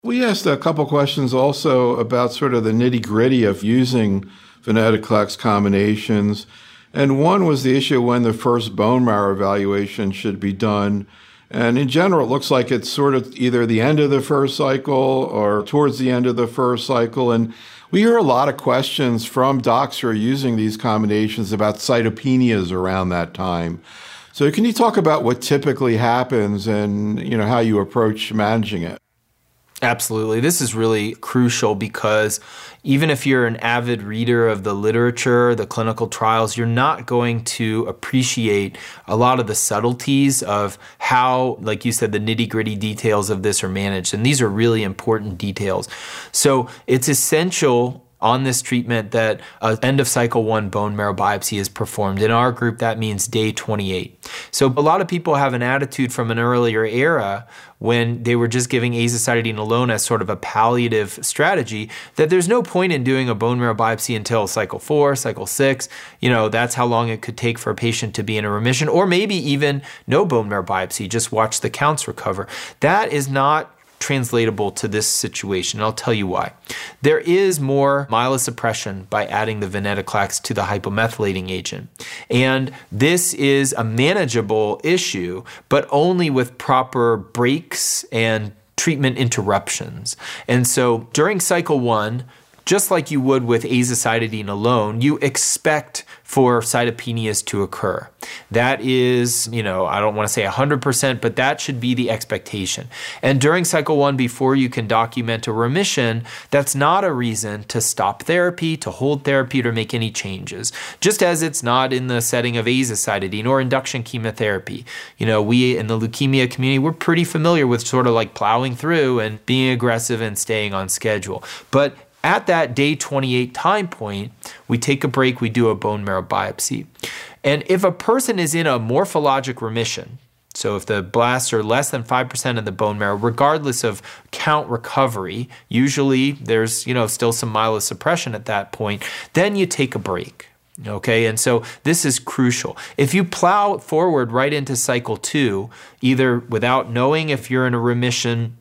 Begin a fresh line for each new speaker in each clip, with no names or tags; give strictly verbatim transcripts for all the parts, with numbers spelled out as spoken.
We asked a couple questions also about sort of the nitty-gritty of using venetoclax combinations. And one was the issue when the first bone marrow evaluation should be done. And in general, it looks like it's sort of either the end of the first cycle or towards the end of the first cycle. And we hear a lot of questions from docs who are using these combinations about cytopenias around that time. So can you talk about what typically happens and, you know, how you approach managing it?
Absolutely. This is really crucial because even if you're an avid reader of the literature, the clinical trials, you're not going to appreciate a lot of the subtleties of how, like you said, the nitty-gritty details of this are managed. And these are really important details. So it's essential on this treatment that an end of cycle one bone marrow biopsy is performed. In our group, that means day twenty-eight. So a lot of people have an attitude from an earlier era when they were just giving azacitidine alone as sort of a palliative strategy, that there's no point in doing a bone marrow biopsy until cycle four, cycle six. You know, that's how long it could take for a patient to be in a remission, or maybe even no bone marrow biopsy, just watch the counts recover. That is not translatable to this situation. And I'll tell you why. There is more myelosuppression by adding the venetoclax to the hypomethylating agent. And this is a manageable issue, but only with proper breaks and treatment interruptions. And so during cycle one, just like you would with azacitidine alone, you expect for cytopenias to occur. That is, you know, I don't want to say one hundred percent, but that should be the expectation. And during cycle one, before you can document a remission, that's not a reason to stop therapy, to hold therapy, or make any changes. Just as it's not in the setting of azacitidine or induction chemotherapy. You know, we in the leukemia community, we're pretty familiar with sort of like plowing through and being aggressive and staying on schedule. But at that day twenty-eight time point, we take a break, we do a bone marrow biopsy. And if a person is in a morphologic remission, so if the blasts are less than five percent of the bone marrow, regardless of count recovery, usually there's, you know, still some myelosuppression at that point, then you take a break. Okay, and so this is crucial. If you plow forward right into cycle two, either without knowing if you're in a remission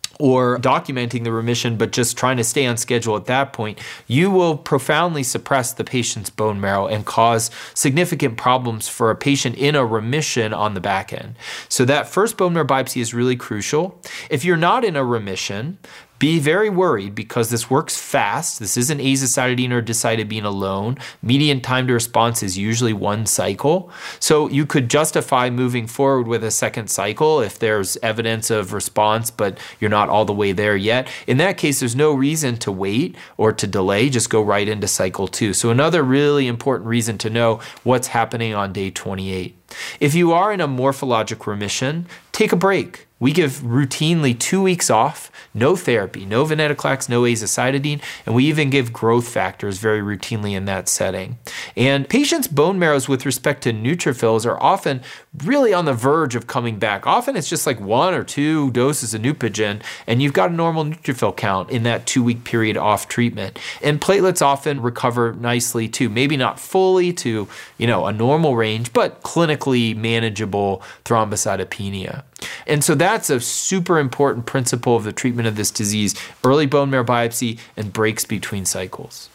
or documenting the remission, but just trying to stay on schedule at that point, you will profoundly suppress the patient's bone marrow and cause significant problems for a patient in a remission on the back end. So that first bone marrow biopsy is really crucial. If you're not in a remission, be very worried because this works fast. This isn't azacitidine or decitabine alone. Median time to response is usually one cycle. So you could justify moving forward with a second cycle if there's evidence of response, but you're not all the way there yet. In that case, there's no reason to wait or to delay. Just go right into cycle two. So another really important reason to know what's happening on day twenty-eight. If you are in a morphologic remission, take a break. We give routinely two weeks off, no therapy, no venetoclax, no azacitidine, and we even give growth factors very routinely in that setting. And patients' bone marrows with respect to neutrophils are often really on the verge of coming back. Often it's just like one or two doses of Neupogen, and you've got a normal neutrophil count in that two-week period off treatment. And platelets often recover nicely too, maybe not fully to, you know, a normal range, but clinically manageable thrombocytopenia. And so that's a super important principle of the treatment of this disease: early bone marrow biopsy and breaks between cycles.